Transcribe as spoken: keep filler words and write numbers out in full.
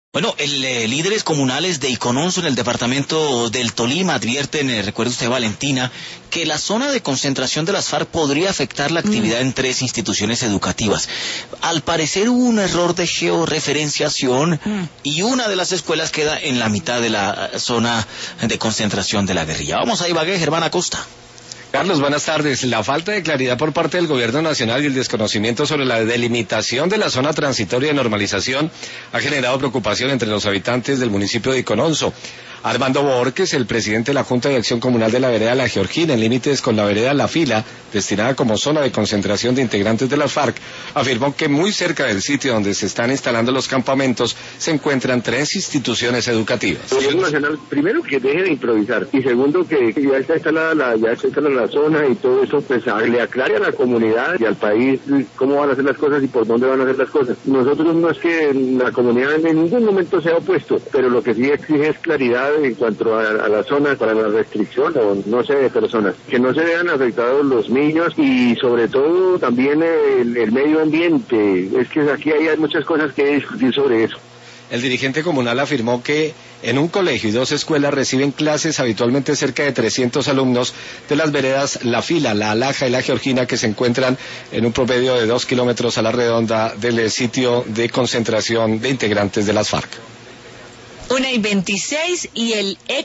Bueno, el, eh, líderes comunales de Icononso en el departamento del Tolima advierten, eh, recuerde usted, Valentina, que la zona de concentración de las FARC podría afectar la actividad mm. en tres instituciones educativas. Al parecer hubo un error de georreferenciación mm. y una de las escuelas queda en la mitad de la zona de concentración de la guerrilla. Vamos a Ibagué, Germán Acosta. Carlos, buenas tardes. La falta de claridad por parte del gobierno nacional y el desconocimiento sobre la delimitación de la zona transitoria de normalización ha generado preocupación entre los habitantes del municipio de Icononso. Armando Borges, el presidente de la Junta de Acción Comunal de la vereda La Georgina, en límites con la vereda La Fila, destinada como zona de concentración de integrantes de las FARC, afirmó que muy cerca del sitio donde se están instalando los campamentos se encuentran tres instituciones educativas. El gobierno nacional, primero, que deje de improvisar, y segundo, que ya está instalada la, ya está instalada la zona y todo eso, pues le aclare a la comunidad y al país cómo van a hacer las cosas y por dónde van a hacer las cosas. Nosotros no es que la comunidad en ningún momento sea opuesto, pero lo que sí exige es claridad en cuanto a, a la zona para la restricción o no sé de personas, que no se vean afectados los niños y sobre todo también el, el medio ambiente. Es que aquí hay muchas cosas que discutir sobre eso. El dirigente comunal afirmó que en un colegio y dos escuelas reciben clases habitualmente cerca de trescientos alumnos de las veredas La Fila, La Alaja y La Georgina, que se encuentran en un promedio de dos kilómetros a la redonda del sitio de concentración de integrantes de las FARC. Una y veintiséis y el ex